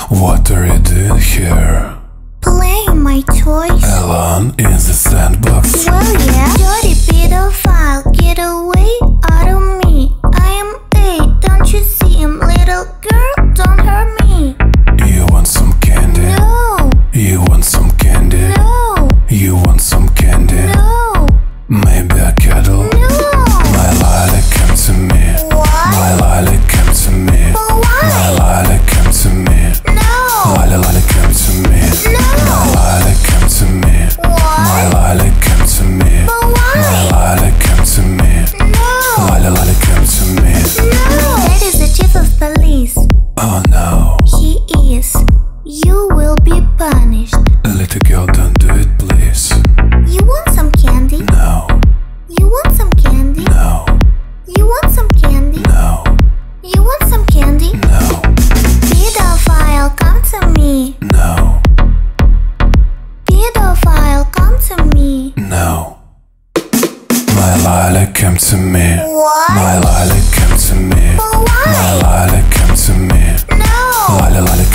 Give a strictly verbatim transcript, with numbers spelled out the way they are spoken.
What are you doing here? Playing my toys. Alone in the sandbox? Well, yeah. Dirty pedophile, get away out of me. I am eight, don't you see him? Little girl, don't hurt me. You want some candy? No. You want some candy? No. You want some candy? No. Maybe a cuddle? No. My lolly, come to me. What? My lolly, come to me. But why? My lolly, come to me. No. Lolly, lolly, come to me. No. My lolly, come to me. My What? lolly, come to me. But My why? lolly, come to me. No. Lolly, lolly, come to me. No. That is the chief of police. Oh no. He is. You will be punished. Little girl, don't do it, please. You want some candy? No, You want some candy? no, You want some candy? no, You want some candy? no, Pedophile, come to me. no, Pedophile, come to me. no. My lolly, come to me. What? My lolly, come to me. But why? My lolly, come to me. No. Lolly, lolly,